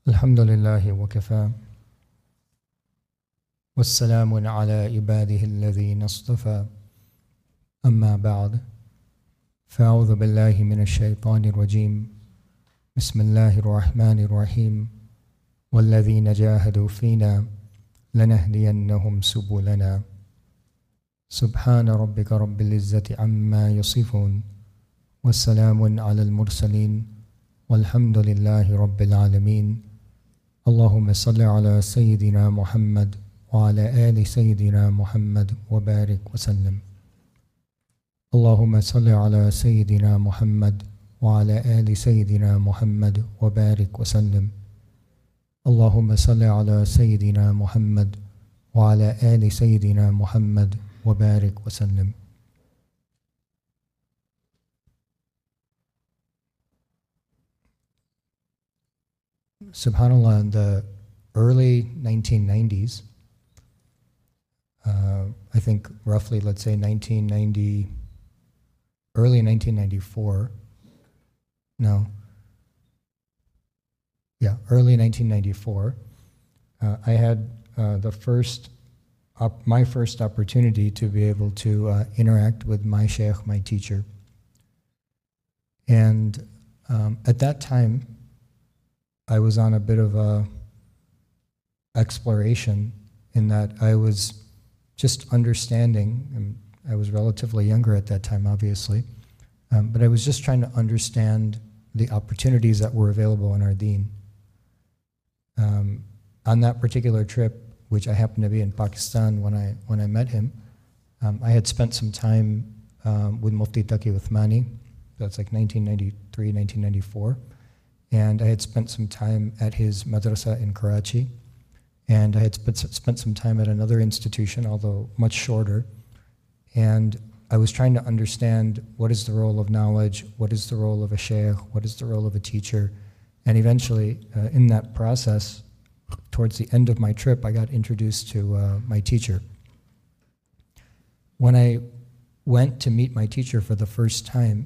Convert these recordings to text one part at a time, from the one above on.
الحمد لله وكفى والسلام على عباده الذين اصطفى أما بعد فأعوذ بالله من الشيطان الرجيم بسم الله الرحمن الرحيم والذين جاهدوا فينا لنهدينهم سبلنا سبحان ربك رب العزة عما يصفون والسلام على المرسلين والحمد لله رب العالمين اللهم صل على سيدنا محمد وعلى آل سيدنا محمد وبارك وسلم اللهم صل على سيدنا محمد وعلى آل سيدنا محمد وبارك وسلم اللهم صل على سيدنا محمد وعلى آل سيدنا محمد وبارك وسلم. SubhanAllah, in the early 1990s, I think roughly, let's say early 1994, early 1994, I had my first opportunity to be able to interact with my sheikh, my teacher. And at that time, I was on a bit of a exploration in that I was just understanding, and I was relatively younger at that time, obviously, but I was just trying to understand the opportunities that were available in our deen. On that particular trip, which I happened to be in Pakistan when I met him, I had spent some time with Mufti Taqi Uthmani. That's like 1993, 1994. And I had spent some time at his madrasa in Karachi, and I had spent some time at another institution, although much shorter, and I was trying to understand what is the role of knowledge, what is the role of a sheikh, what is the role of a teacher, and eventually, in that process, towards the end of my trip, I got introduced to my teacher. When I went to meet my teacher for the first time,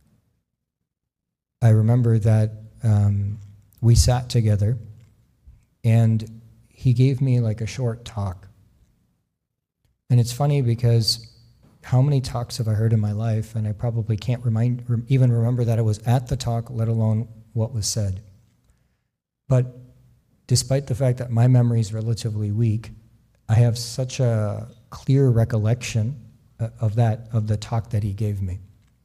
I remember that we sat together and he gave me like a short talk. And it's funny because how many talks have I heard in my life, and I probably can't even remember that I was at the talk, let alone what was said. But despite the fact that my memory is relatively weak, I have such a clear recollection of the talk that he gave me.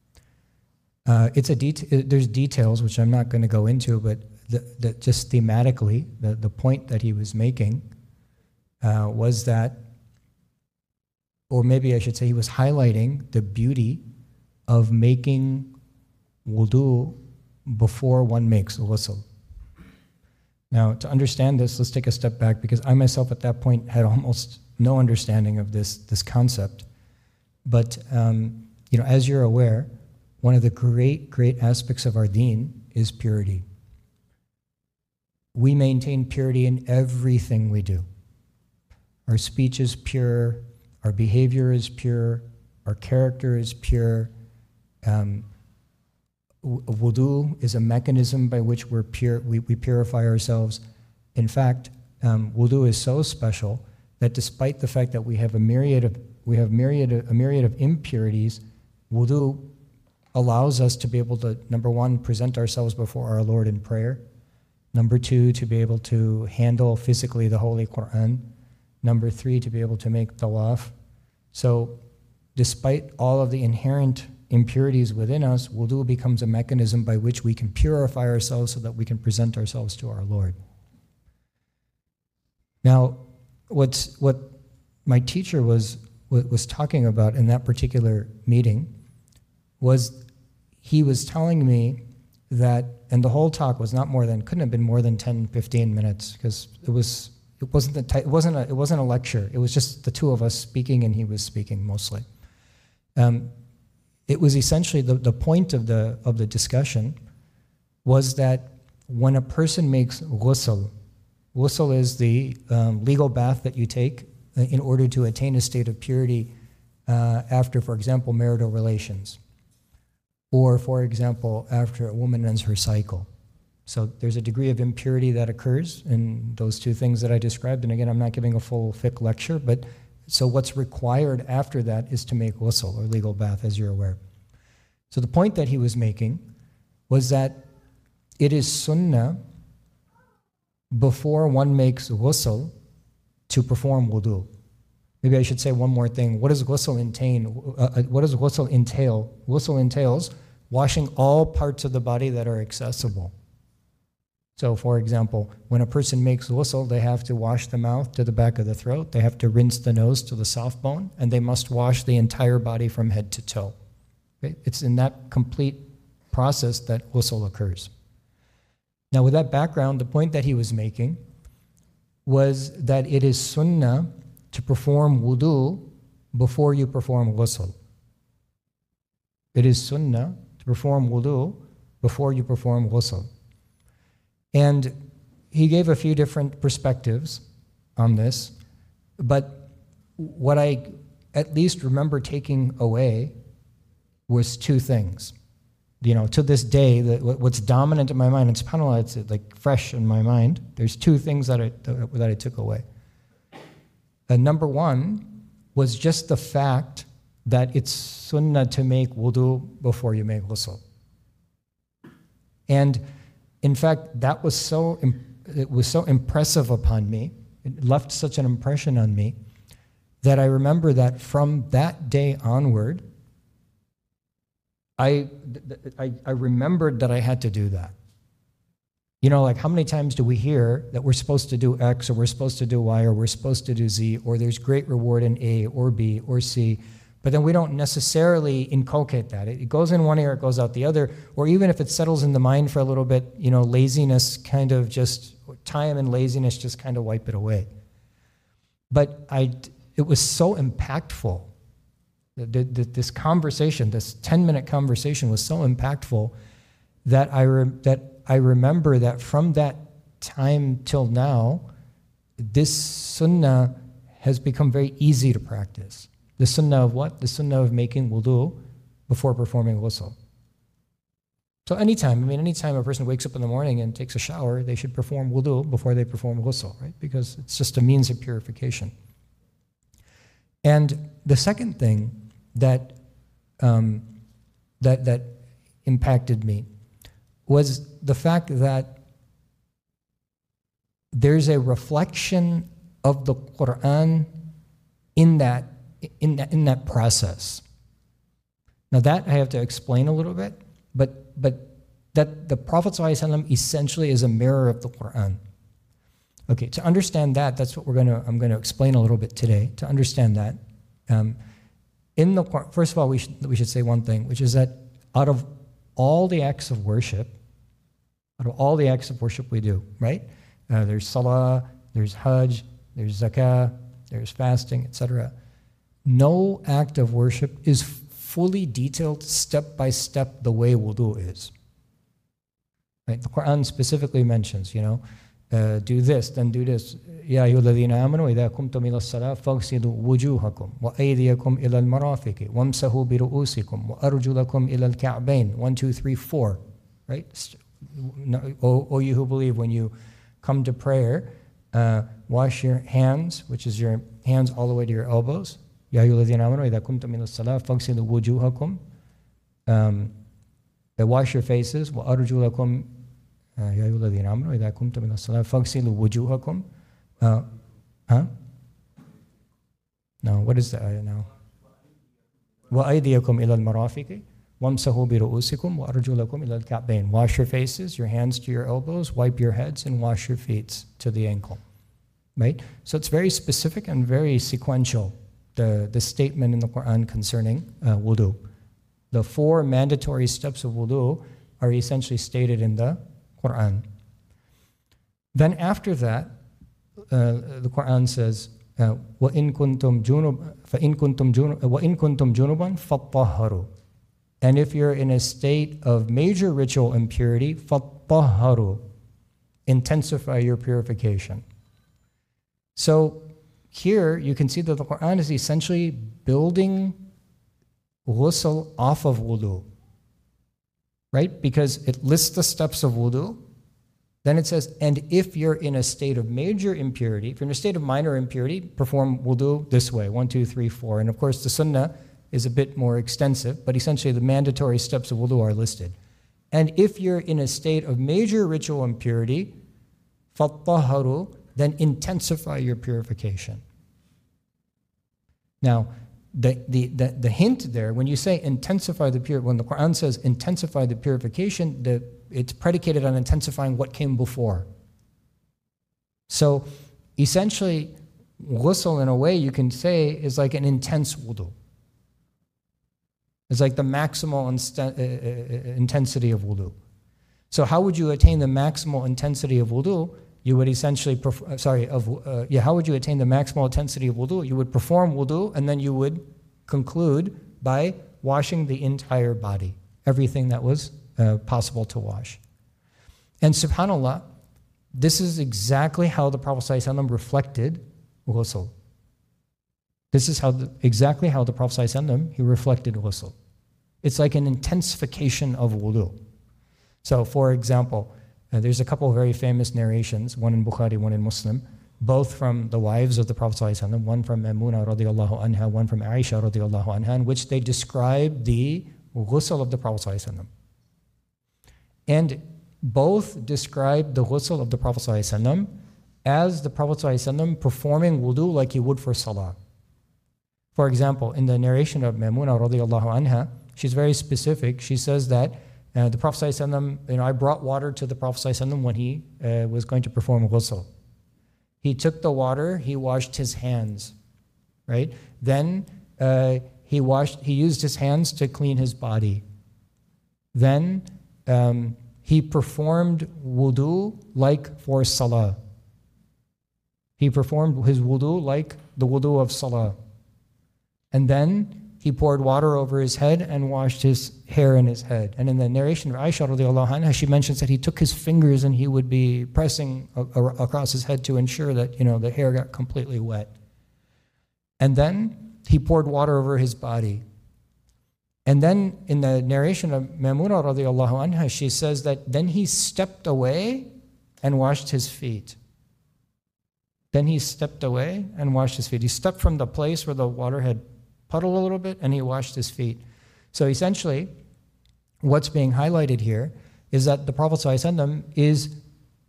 There's details which I'm not going to go into, but just thematically, the point that he was making was that, or maybe I should say, he was highlighting the beauty of making wudu before one makes ghusl. Now, to understand this, let's take a step back, because I myself at that point had almost no understanding of this concept. But as you're aware, one of the great aspects of our deen is purity. We maintain purity in everything we do. Our speech is pure, our behavior is pure, our character is pure. Wudu is a mechanism by which we purify ourselves. In fact, wudu is so special that despite the fact that we have a myriad of impurities, wudu allows us to be able to, number one, present ourselves before our Lord in prayer. Number two, to be able to handle physically the Holy Quran. Number three, to be able to make tawaf. So despite all of the inherent impurities within us, wudu becomes a mechanism by which we can purify ourselves so that we can present ourselves to our Lord. Now, what my teacher was talking about in that particular meeting was he was telling me that, and the whole talk was couldn't have been more than 10, 15 minutes, because it wasn't a lecture. It was just the two of us speaking, and he was speaking mostly. It was essentially the point of the discussion was that when a person makes ghusl is the legal bath that you take in order to attain a state of purity after, for example, marital relations, or, for example, after a woman ends her cycle. So there's a degree of impurity that occurs in those two things that I described. And again, I'm not giving a full fiqh lecture, but so what's required after that is to make ghusl, or legal bath, as you're aware. So the point that he was making was that it is sunnah before one makes ghusl to perform wudu. Maybe I should say one more thing. What does ghusl entail? Ghusl entails washing all parts of the body that are accessible. So, for example, when a person makes ghusl, they have to wash the mouth to the back of the throat, they have to rinse the nose to the soft bone, and they must wash the entire body from head to toe. Okay? It's in that complete process that ghusl occurs. Now, with that background, the point that he was making was that it is sunnah to perform wudu before you perform ghusl. It is sunnah to perform wudu before you perform ghusl. And he gave a few different perspectives on this, but what I at least remember taking away was two things. You know, to this day, what's dominant in my mind, and subhanAllah, it's like fresh in my mind, there's two things that I took away. Number one was just the fact that it's sunnah to make wudu before you make ghusl. And in fact, it was so impressive upon me, it left such an impression on me, that I remember that from that day onward, I remembered that I had to do that. You know, like how many times do we hear that we're supposed to do X, or we're supposed to do Y, or we're supposed to do Z, or there's great reward in A or B or C, but then we don't necessarily inculcate that. It goes in one ear, it goes out the other, or even if it settles in the mind for a little bit, you know, laziness kind of just, time and laziness just kind of wipe it away. But it was so impactful. This conversation, this 10-minute conversation was so impactful that I remember that from that time till now, this sunnah has become very easy to practice. The sunnah of what? The sunnah of making wudu before performing ghusl. So anytime a person wakes up in the morning and takes a shower, they should perform wudu before they perform ghusl, right? Because it's just a means of purification. And the second thing that impacted me was the fact that there's a reflection of the Quran in that process. Now that I have to explain a little bit, but that the Prophet ﷺ essentially is a mirror of the Quran. Okay, to understand that, that's what I'm going to explain a little bit today. To understand that, in the Quran, first of all, we should say one thing, which is that out of all the acts of worship we do, right? There's salah, there's hajj, there's zakah, there's fasting, etc. No act of worship is fully detailed step by step the way wudu is. Right? The Quran specifically mentions, do this, then do this. يا أيها الذين آمنوا إذا قمتم إلى الصلاة فاغسلوا وجوهكم وأيديكم إلى المرافق وامسحوا برؤوسكم وأرجلكم إلى الكعبين. 1, 2, 3, 4. Right? O you who believe, when you come to prayer, wash your hands, which is your hands all the way to your elbows. يا أيها الذين آمنوا إذا قمتم إلى الصلاة فاغسلوا وجوهكم. Wash your faces. وأرجلكم يا أيها الذين آمنوا إذا قمتم إلى الصلاة فاغسلوا وجوهكم. No, what is the ayah now? وأيديكم إلى المرافق وامسحوا برؤوسكم وأرجلكم إلى الكعبين. Wash your faces, your hands to your elbows, wipe your heads, and wash your feet to the ankle. Right? So it's very specific and very sequential, the statement in the Quran concerning wudu. The 4 mandatory steps of wudu are essentially stated in the Quran. Then after that, the Quran says, وَإِن كُنْتُمْ جُنُبًا فَطَّهَّرُوا. And if you're in a state of major ritual impurity, فَطَّهَّرُوا. Intensify your purification. So here you can see that the Quran is essentially building ghusl off of wudu. Right? Because it lists the steps of wudu, Then it says, and if you're in a state of major impurity, if you're in a state of minor impurity, perform wudu this way, 1, 2, 3, 4. And of course, the sunnah is a bit more extensive, but essentially the mandatory steps of wudu are listed. And if you're in a state of major ritual impurity, فَطَّهَرُوا, then intensify your purification. Now, the hint there, when you say intensify the purification, when the Quran says intensify the purification, it's predicated on intensifying what came before. So essentially, ghusl in a way you can say is like an intense wudu. It's like the maximal intensity of wudu. So how would you attain the maximal intensity of wudu? You would essentially, how would you attain the maximal intensity of wudu? You would perform wudu and then you would conclude by washing the entire body, everything that was possible to wash. And subhanAllah, this is exactly how the Prophet ﷺ reflected ghusl. This is exactly how the Prophet ﷺ, he reflected ghusl. It's like an intensification of wudu. So for example, there's a couple of very famous narrations, one in Bukhari, one in Muslim, both from the wives of the Prophet ﷺ, one from Maimuna radiallahu anha, one from Aisha radiallahu anha, in which they describe the ghusl of the Prophet ﷺ. And both describe the ghusl of the Prophet ﷺ as the Prophet ﷺ performing wudu like he would for salah. For example, in the narration of Maimuna radiallahu anha, she's very specific. She says that the Prophet ﷺ, I brought water to the Prophet ﷺ when he was going to perform ghusl. He took the water, he washed his hands, right? Then he used his hands to clean his body. Then he performed wudu like for salah. He performed his wudu like the wudu of salah. And then he poured water over his head and washed his hair in his head. And in the narration of Aisha radiallahu anha, she mentions that he took his fingers and he would be pressing across his head to ensure that the hair got completely wet. And then he poured water over his body. And then in the narration of Maimuna radiallahu anha, she says that then he stepped away and washed his feet. Then he stepped away and washed his feet. He stepped from the place where the water had puddled a little bit and he washed his feet. So essentially, what's being highlighted here is that the Prophet ﷺ is,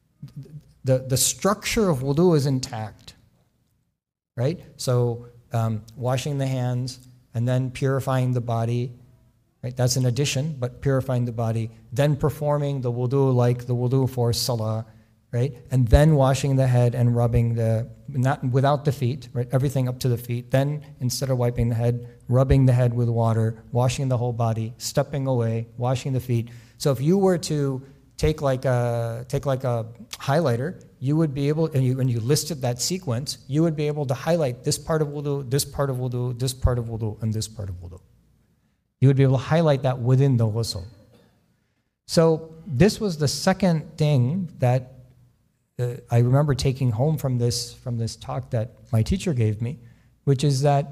the structure of wudu is intact, right? So washing the hands and then purifying the body, right? That's an addition, but purifying the body, then performing the wudu like the wudu for salah, right? And then washing the head and rubbing not without the feet, right? Everything up to the feet. Then instead of wiping the head, rubbing the head with water, washing the whole body, stepping away, washing the feet. So if you were to take like a highlighter, you would be able, and when you listed that sequence, you would be able to highlight this part of wudu, this part of wudu, this part of wudu, and this part of wudu. You would be able to highlight that within the ghusl. So this was the second thing that I remember taking home from this talk that my teacher gave me, which is that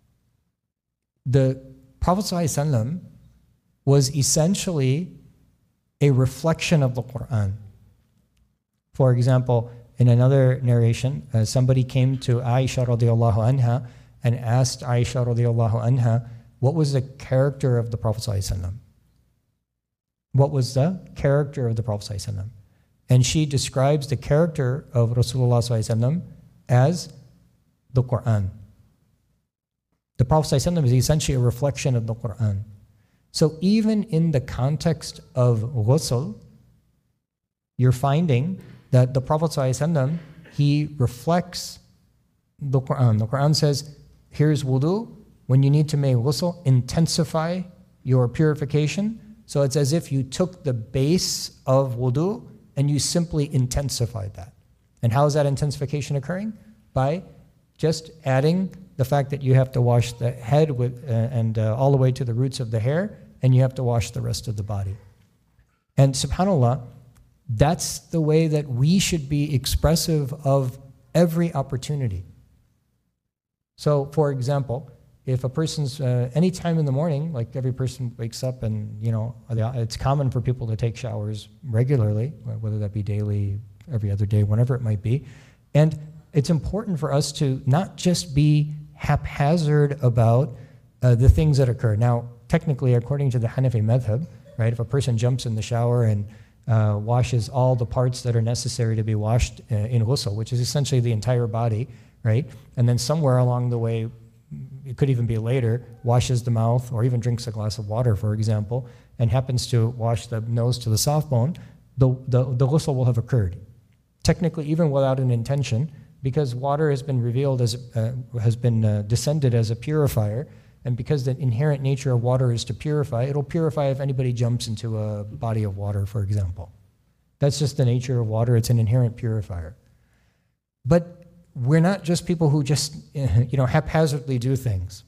the Prophet ﷺ was essentially a reflection of the Quran. For example, in another narration, somebody came to Aisha radiallahu anha and asked Aisha radiallahu anha, what was the character of the Prophet ﷺ? What was the character of the Prophet ﷺ? And she describes the character of Rasulullah ﷺ as the Quran. The Prophet ﷺ is essentially a reflection of the Quran. So even in the context of ghusl, you're finding that the Prophet ﷺ, he reflects the Quran. The Quran says, here's wudu. When you need to make ghusl, intensify your purification. So it's as if you took the base of wudu and you simply intensified that. And how is that intensification occurring? By just adding the fact that you have to wash the head and all the way to the roots of the hair, and you have to wash the rest of the body. And subhanAllah, that's the way that we should be expressive of every opportunity. So, for example, if a person's, any time in the morning, like every person wakes up and, it's common for people to take showers regularly, whether that be daily, every other day, whenever it might be. And it's important for us to not just be haphazard about the things that occur. Now, technically, according to the Hanafi madhab, right, if a person jumps in the shower and washes all the parts that are necessary to be washed in ghusl, which is essentially the entire body, right, and then somewhere along the way, it could even be later, washes the mouth or even drinks a glass of water, for example, and happens to wash the nose to the soft bone, the ghusl will have occurred. Technically, even without an intention, because water has been revealed as, descended as a purifier, and because the inherent nature of water is to purify, it'll purify if anybody jumps into a body of water, for example. That's just the nature of water. It's an inherent purifier. But we're not just people who just, haphazardly do things.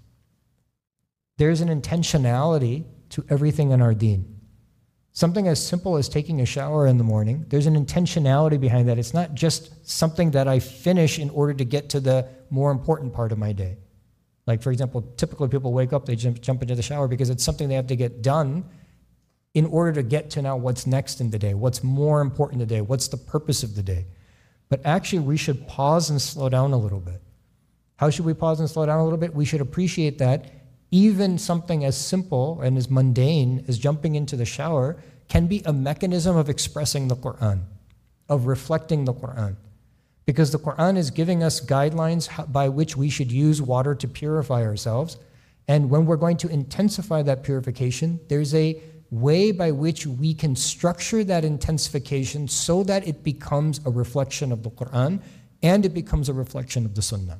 There's an intentionality to everything in our deen. Something as simple as taking a shower in the morning, there's an intentionality behind that. It's not just something that I finish in order to get to the more important part of my day. Like, for example, typically people wake up, they jump into the shower because it's something they have to get done in order to get to now what's next in the day, what's more important in the day, what's the purpose of the day. But actually, we should pause and slow down a little bit. How should we pause and slow down a little bit? We should appreciate that even something as simple and as mundane as jumping into the shower can be a mechanism of expressing the Quran, of reflecting the Quran. Because the Quran is giving us guidelines by which we should use water to purify ourselves. And when we're going to intensify that purification, there's a way by which we can structure that intensification so that it becomes a reflection of the Quran and it becomes a reflection of the Sunnah.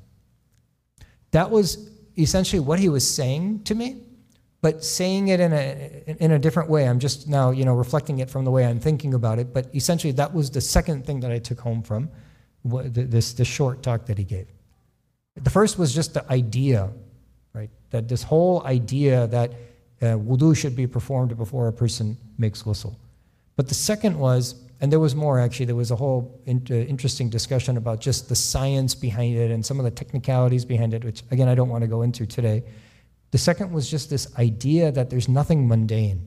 That was essentially what he was saying to me, but saying it in a different way. I'm just now, reflecting it from the way I'm thinking about it. But essentially, that was the second thing that I took home from this short talk that he gave. The first was just the idea, right? That this whole idea that wudu should be performed before a person makes ghusl. But the second was, and there was more actually, there was a whole interesting discussion about just the science behind it and some of the technicalities behind it, which again, I don't want to go into today. The second was just this idea that there's nothing mundane.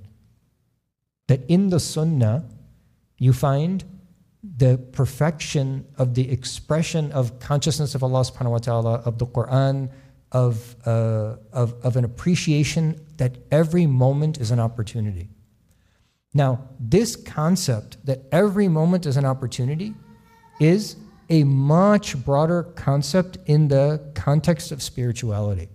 That in the Sunnah, you find the perfection of the expression of consciousness of Allah subhanahu wa ta'ala, of the Quran, of an appreciation that every moment is an opportunity. Now, this concept that every moment is an opportunity is a much broader concept in the context of spirituality.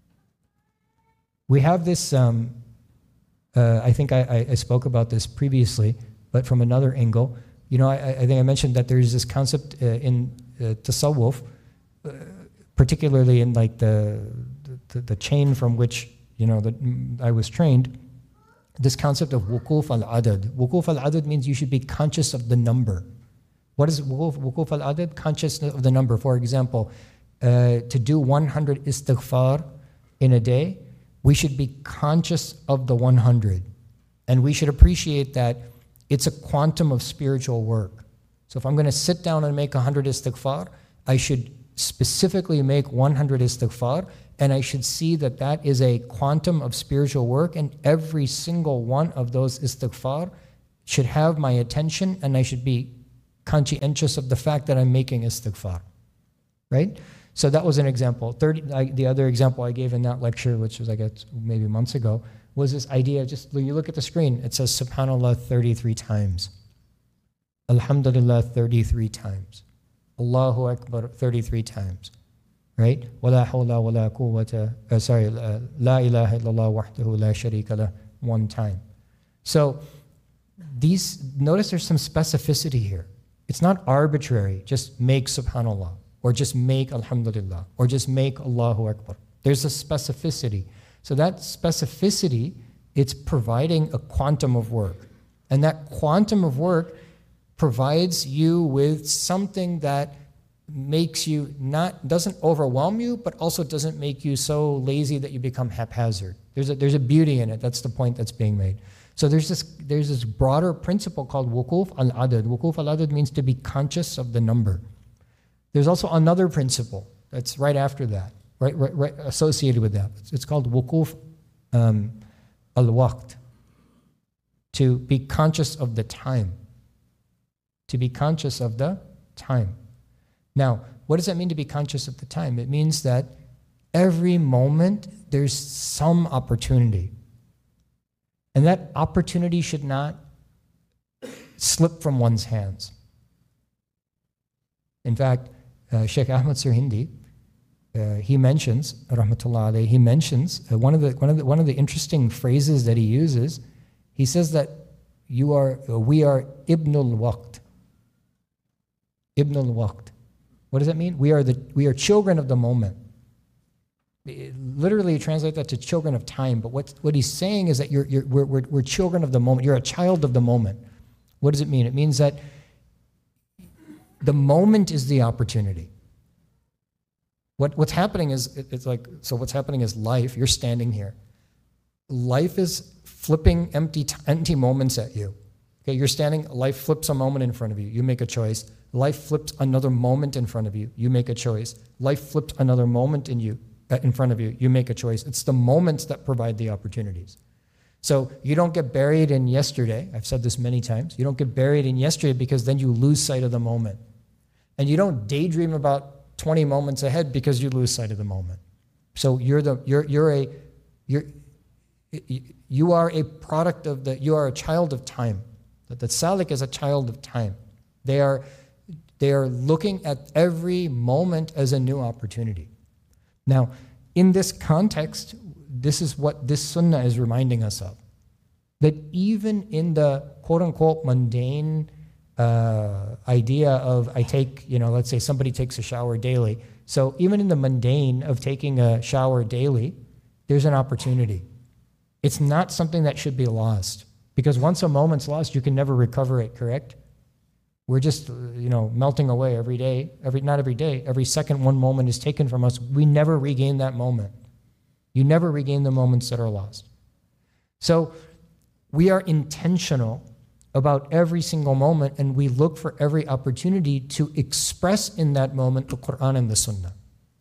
We have this, I think I spoke about this previously, but from another angle. I think I mentioned that there's this concept in tasawwuf, particularly in like the chain from which I was trained. This concept of wuquf al-adad. Wuquf al-adad means you should be conscious of the number. What is wuquf al-adad? Consciousness of the number. For example, to do 100 istighfar in a day, we should be conscious of the 100. And we should appreciate that it's a quantum of spiritual work. So if I'm going to sit down and make 100 istighfar, I should specifically make 100 istighfar, and I should see that that is a quantum of spiritual work, and every single one of those istighfar should have my attention, and I should be conscientious of the fact that I'm making istighfar, right? So that was an example. The other example I gave in that lecture, which was I guess maybe months ago, was this idea, just when you look at the screen, it says Subhanallah 33 times. Alhamdulillah 33 times. Allahu Akbar 33 times. Right? Wala hawla wala quwwata, La ilaha illallah wahdahu la sharika lah, 1 time. So notice there's some specificity here. It's not arbitrary, just make Subhanallah, or just make Alhamdulillah, or just make Allahu Akbar. There's a specificity. So that specificity, it's providing a quantum of work. And that quantum of work provides you with something that makes you doesn't overwhelm you, but also doesn't make you so lazy that you become haphazard. There's a beauty in it. That's the point that's being made. So there's this broader principle called wuquf al-adad. Wuquf al-adad means to be conscious of the number. There's also another principle that's right after that, right associated with that. It's called wukuf al-waqt, to be conscious of the time. To be conscious of the time. Now, what does that mean to be conscious of the time? It means that every moment there's some opportunity. And that opportunity should not slip from one's hands. In fact, Sheikh Ahmad Sirhindi, he mentions, rahmatullah alayhi, he mentions one of the interesting phrases that he uses. He says that we are ibnul waqt. Ibnul waqt. What does that mean? We are children of the moment. Literally translate that to children of time. But what he's saying is that we're children of the moment. You're a child of the moment. What does it mean? It means that the moment is the opportunity. What's happening is, what's happening is life. You're standing here. Life is flipping empty moments at you. Okay, you're standing, life flips a moment in front of you. You make a choice. Life flips another moment in front of you. You make a choice. Life flips another moment in front of you. You make a choice. It's the moments that provide the opportunities. So you don't get buried in yesterday. I've said this many times. You don't get buried in yesterday because then you lose sight of the moment. And you don't daydream about 20 moments ahead because you lose sight of the moment. So you are a product of you are a child of time. The salik is a child of time. They are looking at every moment as a new opportunity. Now, in this context, this is what this sunnah is reminding us of. That even in the quote-unquote mundane idea of let's say somebody takes a shower daily. So even in the mundane of taking a shower daily, there's an opportunity. It's not something that should be lost. Because once a moment's lost, you can never recover it, correct? We're just, melting away every day. Not every day. Every second one moment is taken from us. We never regain that moment. You never regain the moments that are lost. So we are intentional about every single moment, and we look for every opportunity to express in that moment the Quran and the Sunnah.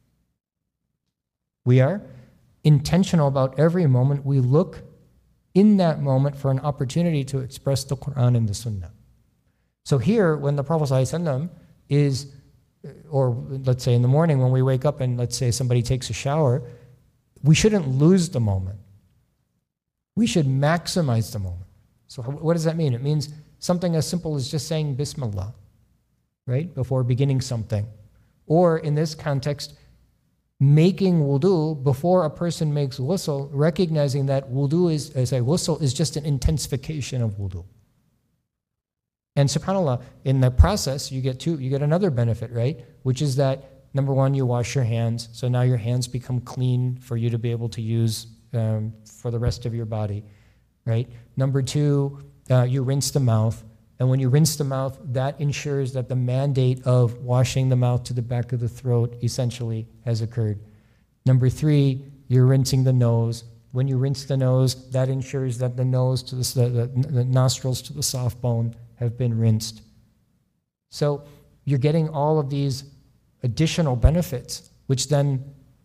We are intentional about every moment. We look in that moment for an opportunity to express the Quran and the Sunnah. So here, when the Prophet ﷺ is, or let's say in the morning when we wake up and let's say somebody takes a shower, we shouldn't lose the moment. We should maximize the moment. So what does that mean? It means something as simple as just saying Bismillah, right, before beginning something. Or in this context, making wudu before a person makes ghusl, recognizing that ghusl is just an intensification of wudu. And subhanAllah, in the process, you get another benefit, right? Which is that, number one, you wash your hands. So now your hands become clean for you to be able to use for the rest of your body, right? Number two, you rinse the mouth. And when you rinse the mouth, that ensures that the mandate of washing the mouth to the back of the throat essentially has occurred. Number three, you're rinsing the nose. When you rinse the nose, that ensures that the nose to the nostrils to the soft bone have been rinsed. So you're getting all of these additional benefits, which then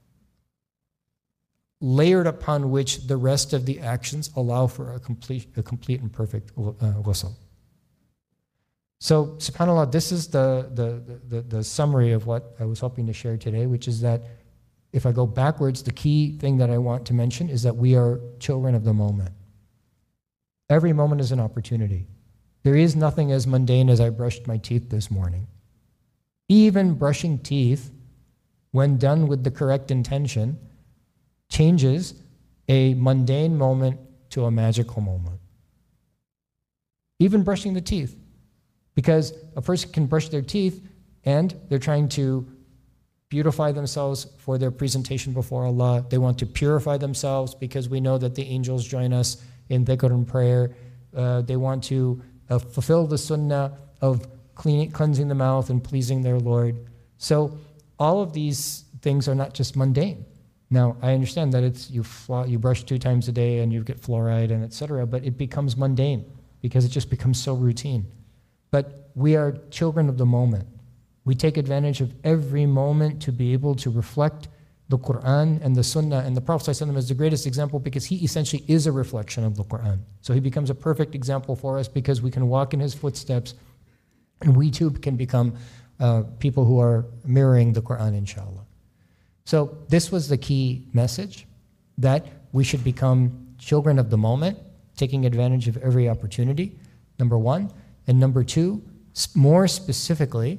layered upon which the rest of the actions allow for a complete and perfect ghusl. So, subhanAllah, this is the summary of what I was hoping to share today, which is that if I go backwards, the key thing that I want to mention is that we are children of the moment. Every moment is an opportunity. There is nothing as mundane as I brushed my teeth this morning. Even brushing teeth, when done with the correct intention, changes a mundane moment to a magical moment. Even brushing the teeth. Because a person can brush their teeth and they're trying to beautify themselves for their presentation before Allah. They want to purify themselves because we know that the angels join us in dhikr and prayer. They want to fulfill the sunnah of cleansing the mouth and pleasing their Lord. So all of these things are not just mundane. Now, I understand that it's you brush 2 times a day and you get fluoride and etc., but it becomes mundane because it just becomes so routine. But we are children of the moment. We take advantage of every moment to be able to reflect the Quran and the Sunnah and the Prophet ﷺ is the greatest example because he essentially is a reflection of the Quran. So he becomes a perfect example for us because we can walk in his footsteps and we too can become people who are mirroring the Quran, inshallah. So this was the key message, that we should become children of the moment, taking advantage of every opportunity, number one. And number two, more specifically,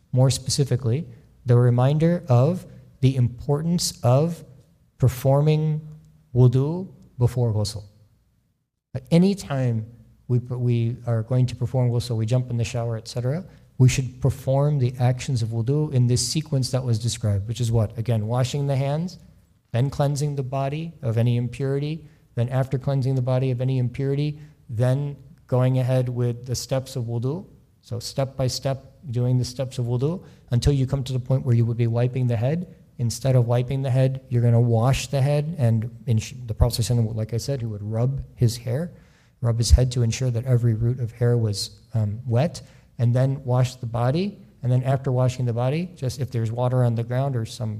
the reminder of the importance of performing wudu before ghusl. At any time we are going to perform ghusl, we jump in the shower, etc., we should perform the actions of wudu in this sequence that was described, which is what? Again, washing the hands, then cleansing the body of any impurity, then after cleansing the body of any impurity, then going ahead with the steps of wudu. So step by step, doing the steps of wudu until you come to the point where you would be wiping the head. Instead of wiping the head, you're going to wash the head. And the Prophet ﷺ, like I said, he would rub his hair, rub his head to ensure that every root of hair was wet, and then wash the body. And then after washing the body, just if there's water on the ground or some,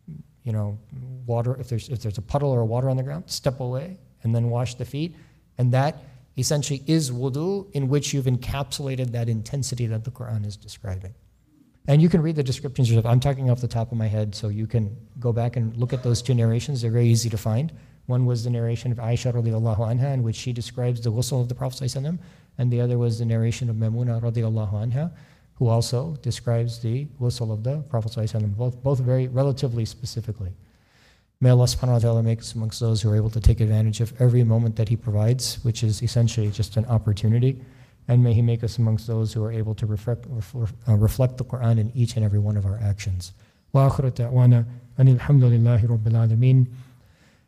water, if there's a puddle or water on the ground, step away and then wash the feet. And that essentially is wudu, in which you've encapsulated that intensity that the Quran is describing. And you can read the descriptions yourself. I'm talking off the top of my head, so you can go back and look at those two narrations. They're very easy to find. One was the narration of Aisha radiallahu anha, in which she describes the ghusl of the Prophet ﷺ, and the other was the narration of Maimuna radiallahu anha, who also describes the ghusl of the Prophet ﷺ, both very relatively specifically. May Allah subhanahu wa ta'ala make us amongst those who are able to take advantage of every moment that He provides, which is essentially just an opportunity. And may He make us amongst those who are able to reflect the Quran in each and every one of our actions. Wa akhiru da'wana anil hamdulillahi rabbil alameen.